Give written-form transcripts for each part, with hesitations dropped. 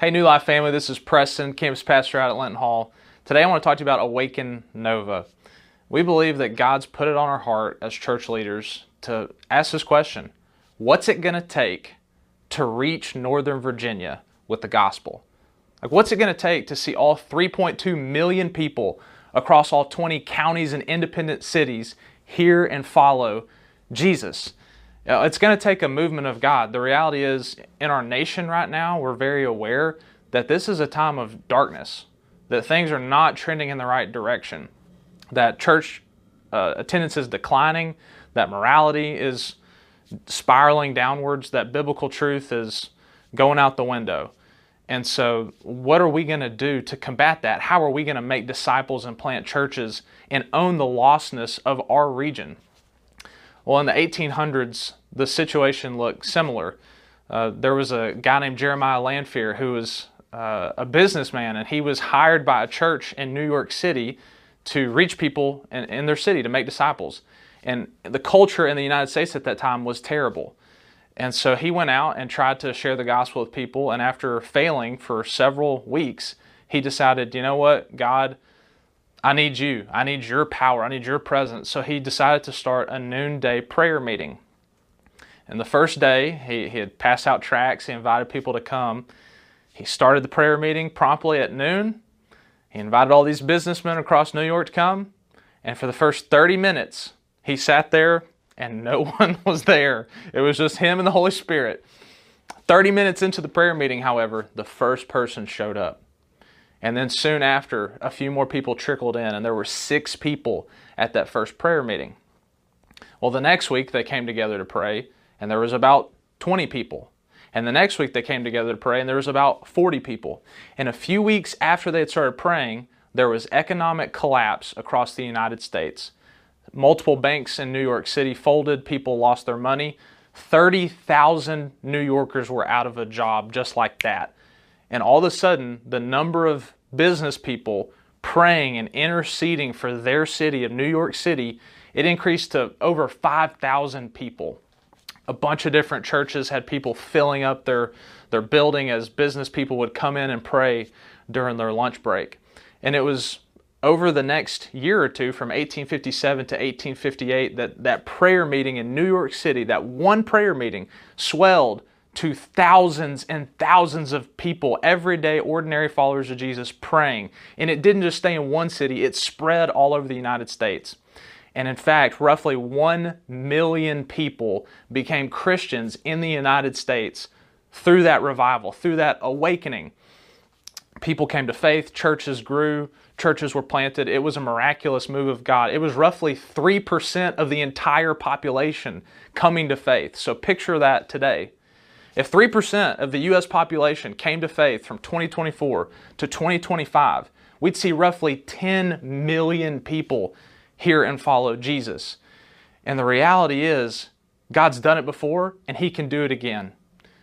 Hey, New Life family, this is Preston, campus pastor out at Linton Hall. Today I want to talk to you about Awaken Nova. We believe that God's put it on our heart as church leaders to ask this question: what's it going to take to reach Northern Virginia with the gospel? Like, what's it going to take to see all 3.2 million people across all 20 counties and independent cities hear and follow Jesus? It's going to take a movement of God. The reality is, in our nation right now, we're very aware that this is a time of darkness, that things are not trending in the right direction, that church attendance is declining, that morality is spiraling downwards, that biblical truth is going out the window. And so what are we going to do to combat that? How are we going to make disciples and plant churches and own the lostness of our region? Well, in the 1800s, the situation looked similar. There was a guy named Jeremiah Lanphier who was a businessman, and he was hired by a church in New York City to reach people in their city, to make disciples. And the culture in the United States at that time was terrible. And so he went out and tried to share the gospel with people, and after failing for several weeks, he decided, you know what, God, I need you. I need your power. I need your presence. So he decided to start a noonday prayer meeting. And the first day, he had passed out tracts. He invited people to come. He started the prayer meeting promptly at noon. He invited all these businessmen across New York to come. And for the first 30 minutes, he sat there and no one was there. It was just him and the Holy Spirit. 30 minutes into the prayer meeting, however, the first person showed up. And then soon after, a few more people trickled in, and there were 6 people at that first prayer meeting. Well, the next week they came together to pray, and there was about 20 people. And the next week they came together to pray, and there was about 40 people. And a few weeks after they had started praying, there was economic collapse across the United States. Multiple banks in New York City folded, people lost their money. 30,000 New Yorkers were out of a job just like that. And all of a sudden, the number of business people praying and interceding for their city of New York City, it increased to over 5,000 people. A bunch of different churches had people filling up their building as business people would come in and pray during their lunch break. And it was over the next year or two, from 1857 to 1858, that prayer meeting in New York City, that one prayer meeting, swelled to thousands and thousands of people, everyday ordinary followers of Jesus praying. And it didn't just stay in one city, it spread all over the United States. And in fact, roughly 1 million people became Christians in the United States through that revival, through that awakening. People came to faith, churches grew, churches were planted. It was a miraculous move of God. It was roughly 3% of the entire population coming to faith. So picture that today. If 3% of the U.S. population came to faith from 2024 to 2025, we'd see roughly 10 million people hear and follow Jesus. And the reality is, God's done it before, and He can do it again.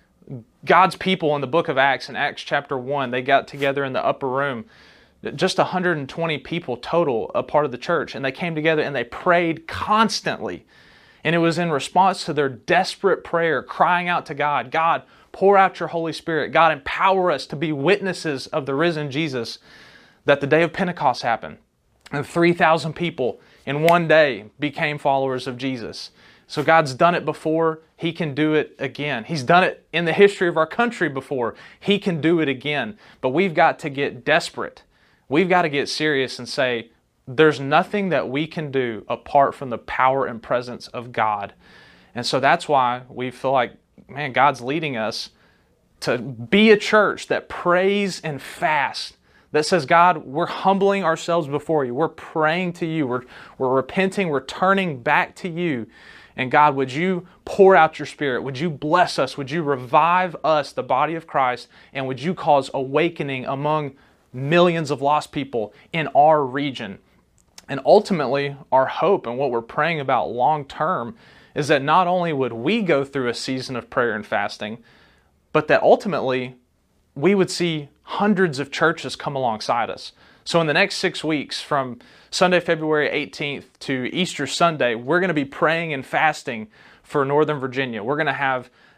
God's people in the book of Acts, in Acts chapter 1, they got together in the upper room, just 120 people total, a part of the church, and they came together and they prayed constantly. And it was in response to their desperate prayer, crying out to God, God, pour out your Holy Spirit. God, empower us to be witnesses of the risen Jesus, that the day of Pentecost happened. And 3,000 people in one day became followers of Jesus. So God's done it before. He can do it again. He's done it in the history of our country before. He can do it again. But we've got to get desperate. We've got to get serious and say, there's nothing that we can do apart from the power and presence of God. And so that's why we feel like, man, God's leading us to be a church that prays and fasts, that says, God, we're humbling ourselves before you. We're praying to you. We're repenting. We're turning back to you. And God, would you pour out your Spirit? Would you bless us? Would you revive us, the body of Christ? And would you cause awakening among millions of lost people in our region? And ultimately, our hope and what we're praying about long term is that not only would we go through a season of prayer and fasting, but that ultimately we would see hundreds of churches come alongside us. So in the next 6 weeks, from Sunday, February 18th to Easter Sunday, we're going to be praying and fasting for Northern Virginia. We're going to have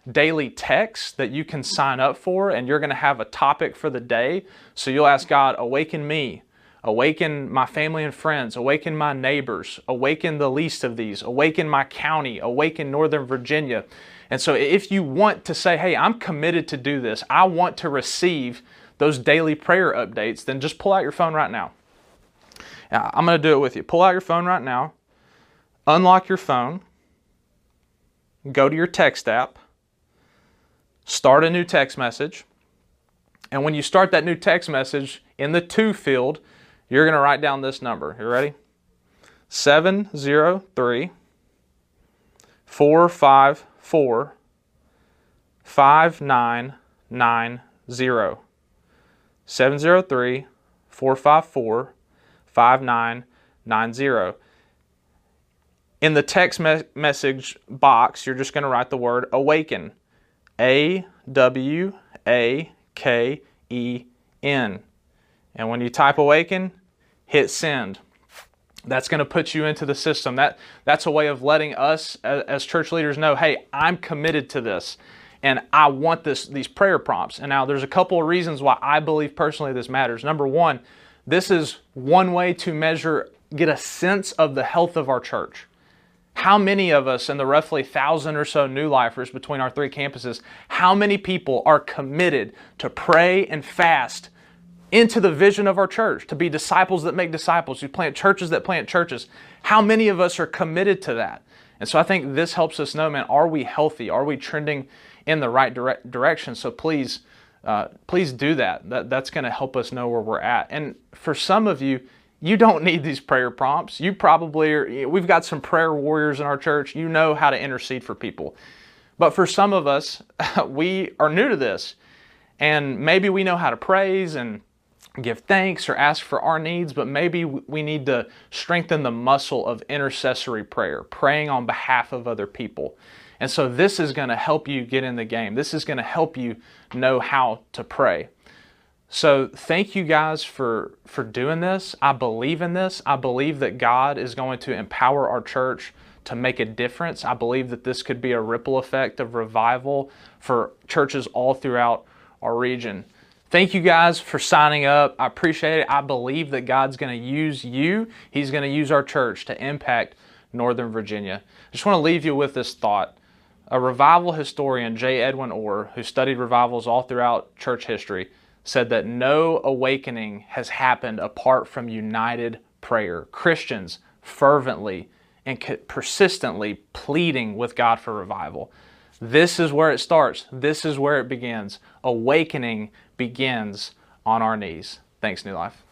daily texts that you can sign up for, and you're going to have a topic for the day. So you'll ask God, awaken me, awaken my family and friends, awaken my neighbors, awaken the least of these, awaken my county, awaken Northern Virginia. And so if you want to say, hey, I'm committed to do this, I want to receive those daily prayer updates, then just pull out your phone right now. I'm going to do it with you. Pull out your phone right now, unlock your phone, go to your text app, start a new text message, and when you start that new text message, in the to field, you're going to write down this number. You ready? 703 454 5990. 703 454 5990. In the text message box, you're just going to write the word awaken. AWAKEN. And when you type awaken, hit send. That's going to put you into the system. That's a way of letting us as church leaders know, hey, I'm committed to this and I want these prayer prompts. And now there's a couple of reasons why I believe personally this matters. Number one, this is one way to get a sense of the health of our church. How many of us in the roughly 1,000 or so new lifers between our 3 campuses, how many people are committed to pray and fast into the vision of our church, to be disciples that make disciples, who plant churches that plant churches? How many of us are committed to that? And so I think this helps us know, man, are we healthy? Are we trending in the right direction? So please do that. That's going to help us know where we're at. And for some of you, you don't need these prayer prompts. You probably are. We've got some prayer warriors in our church. You know how to intercede for people. But for some of us, we are new to this. And maybe we know how to praise and give thanks or ask for our needs, but maybe we need to strengthen the muscle of intercessory prayer, praying on behalf of other people. And so this is going to help you get in the game. This is going to help you know how to pray. So thank you guys for doing this. I believe in this. I believe that God is going to empower our church to make a difference. I believe that this could be a ripple effect of revival for churches all throughout our region. Thank you guys for signing up. I appreciate it. I believe that God's going to use you. He's going to use our church to impact Northern Virginia. I just want to leave you with this thought. A revival historian, J. Edwin Orr, who studied revivals all throughout church history, said that no awakening has happened apart from united prayer. Christians fervently and persistently pleading with God for revival. This is where it starts. This is where it begins. Awakening begins on our knees. Thanks, New Life.